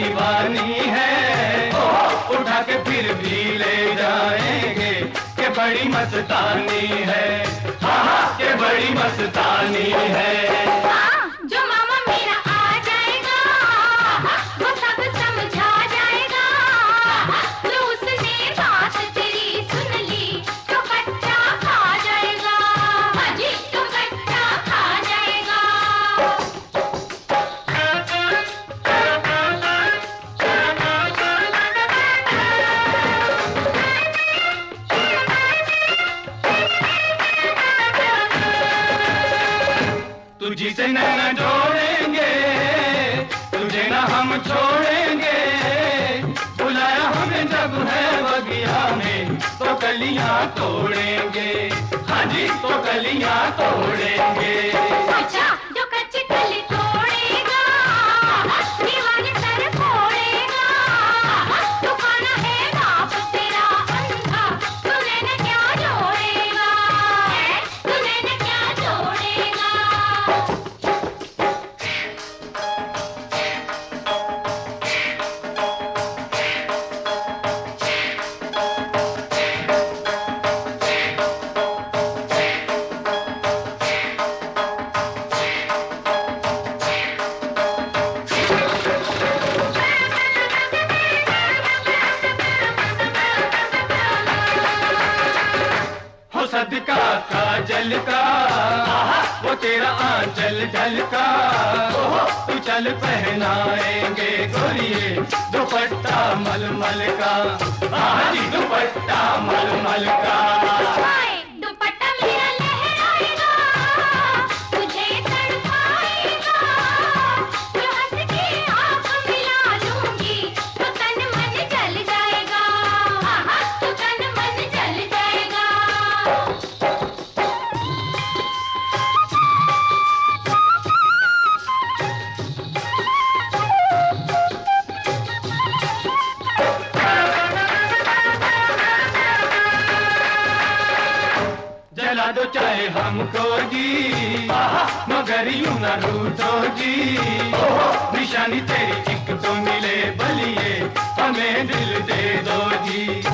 दीवानी है, उठा के फिर भी ले जाएंगे के बड़ी मस्तानी है, हाँ के बड़ी मस्तानी है। जो मामा मेरा आ जाएगा वो सब समझा जाएगा, जो उसने बात तेरी सुन ली तो कच्चा खा जाएगा, हाजी तो कच्चा खा जाएगा। तुझी से न जोड़ेंगे, तुझे न हम छोड़ेंगे, बुलाया हमें जब है बगिया में तो कलियां तोड़ेंगे, हाँ जी तो कलियां तोड़ेंगे। अच्छा जो कच्ची कली तोड़ेगा दीवाने सर फोड़ेगा, तू खाना है बाप तेरा अंधा, तूने न क्या जोड़ेगा, तूने न क्या जोड़ेगा। सदका काजल का वो तेरा आंचल झलका, तू चल पहनाएंगे गोरिये दुपट्टा मलमल का, हाँ जी दुपट्टा मलमल का। दुपट्टा मेरा लहराएगा, तुझे तड़पाएगा, जो हंस के आँख मिला लूंगी तो तन मन जल जाएगा, तो तन मन जल जाएगा। जला दो चाहे हमको जी, मगर यूं न रूठो जी, निशानी तेरी एक तो मिले बलिए हमें दिल दे दो जी।